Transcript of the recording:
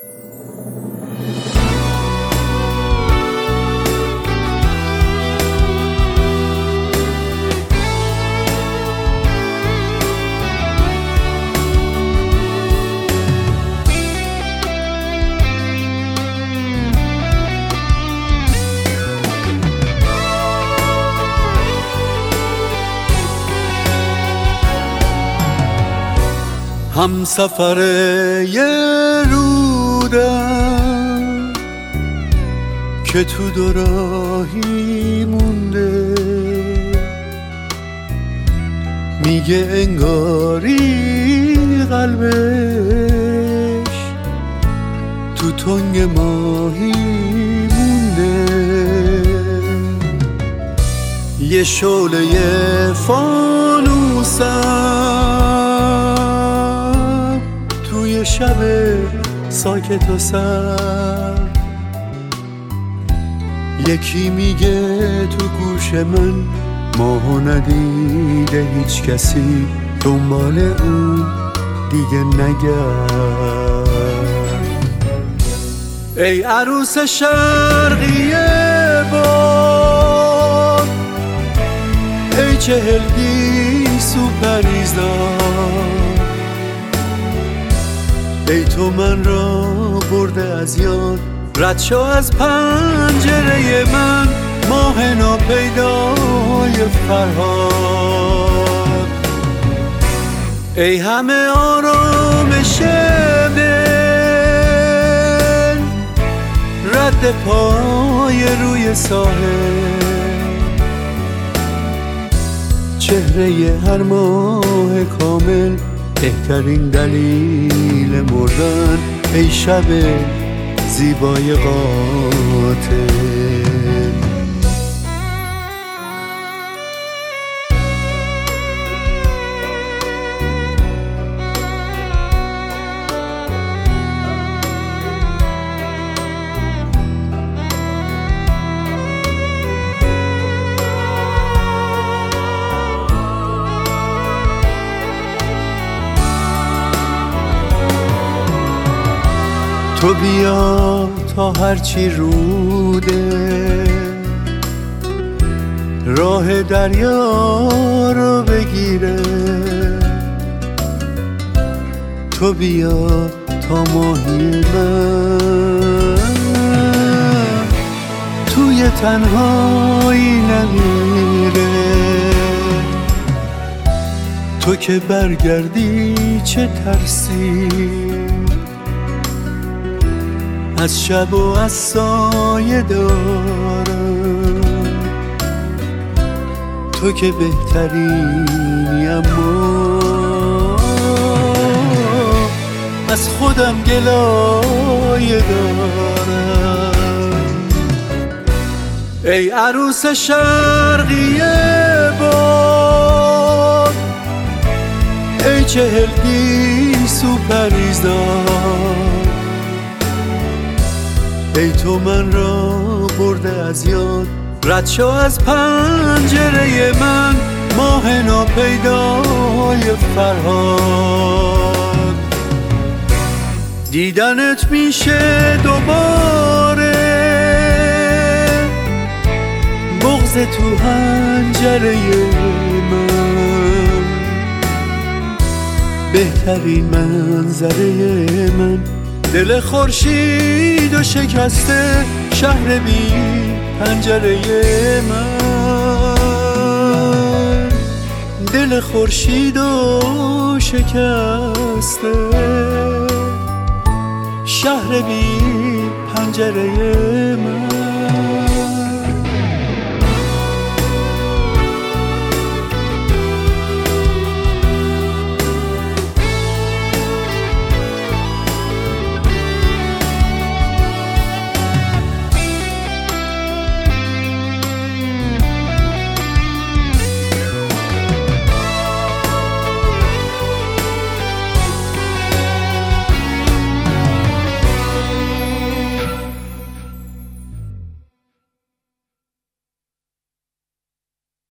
هم سفر یه رودم که تو دو راهی مونده، میگه انگاری قلبش تو تنگ ماهی مونده. یه شعله فانوسم توی شب ساکت و سرد، یکی میگه تو گوش من ماهو ندیده هیچ کسی، دنبال اون دیگه نگرد. ای عروس شرقیه باد، ای 40 گیسو پریزدار، ای تو من را برده از یاد، رد شو از پنجره من ماه ناپیدای فرهاد. ای همه آرامش دل، رد پای روی ساحل، چهره هر ماه کامل بهترین دلیل مردن. ای شب زیبای قاتل، تو بیا تا هرچی روده راه دریا رو بگیره، تو بیا تا ماهی من توی تنهایی نمیره. تو که برگردی چه ترسی از شب و از سایه دارم، تو که بهترینی اما از خودم گلایه دارم. ای عروس شرقیه باد، ای 40 گیسو پریزدار، ای تو من را برده از یاد، رد شو از پنجره من ماه ناپیدای فرهاد. دیدنت میشه دوباره بغض تو حنجره من، بهترین منظره من دل خورشید و شکسته شهر بی پنجره من، دل خورشید و شکسته شهر بی پنجره من.